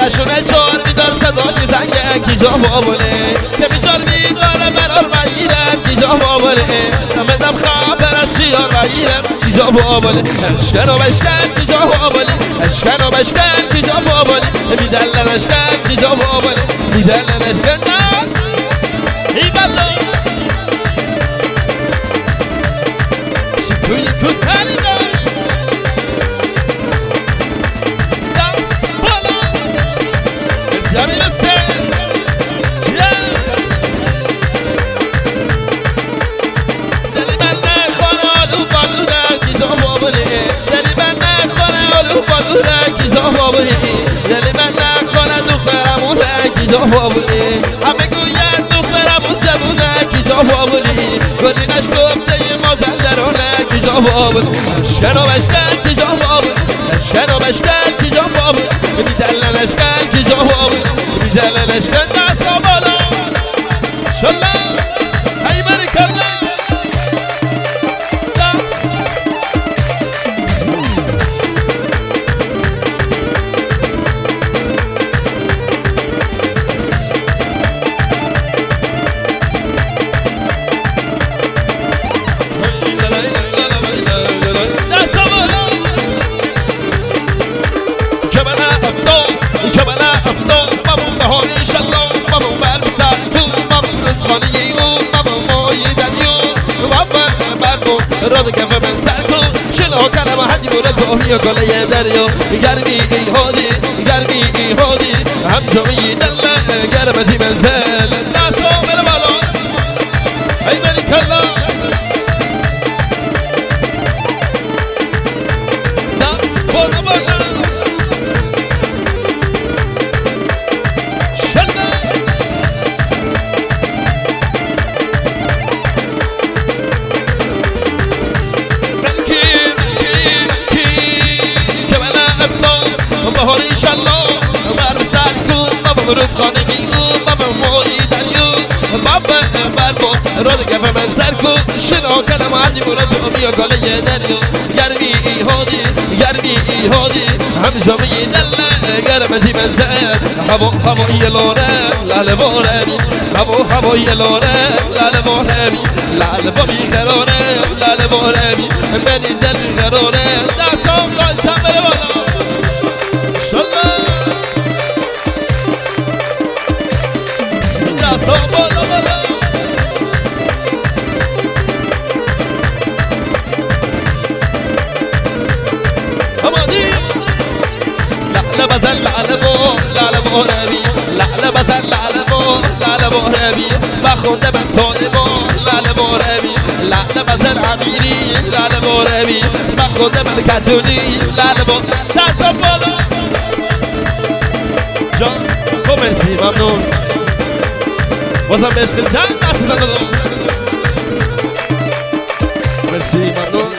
سرشونه چار بیدار صدای زنگه کی جا بابله که بیچار بیداره برار بگیرم کی جا بابله نمیدم خبر از شیار بگیرم کی جا بابله اشکن و بشکن کی جا بابله اشکن و بشکن کی جا بابله میدلن اشکن کی جا بابله میدلن اشکن دست ای بلا شکوی کتنی دار دست بالا زمین سر دلی من نخوانه آلو بالو کی جا بابله دلی من نخوانه آلو بالو کی جا بابله دلی من نخوانه دخترمون کی جا بابله همه گوید دخترمون جوونه کی جا بابله گلینش گفته مازندرانه کی جا بابله اشکن و بشکن کی جا بابله اشکن و بشکن کی جا بابله میدلن اشکن کی جا بابله میدلن اشکن دستا بالا شلا ای برکلا دست انشالله بابا برسال تو بابا رودخانه او بابا مای دریو بابا بربو راد کف من سر کن شلو کنم هدی بوده تو میا کله دریا گرمی ای هادی گرمی ای هادی هم جایی دل گرمتی منزل دستو بله بالا ای بری کلا دست بالا بالا بهار انشالله برسال کو بابا رودخانه او بابا مای دریو بابا بربو راد کف من سر کو شنا کنم هدی بوده تو میا کله دریا گرمی ای هادی گرمی ای هادی هم جامعه دل گرمتی منزل هوای لانه لال بارمی هوای لانه لال بارمی لال بابی خرانه لال بارمی من دل خرانه دستم خانشم بره بالا شلا دستا بالا بالا همانی لعل بزن لعل بو ربی لعل بزن لعل بو ربی بخونده من طالبا لعل بو ربی لعل بزن امیری لعل بو ربی بخونده من کتونی لعل بو دستا بالا جان خب مرسی ممنون بازم به عشق جان دست بزن مرسی ممنون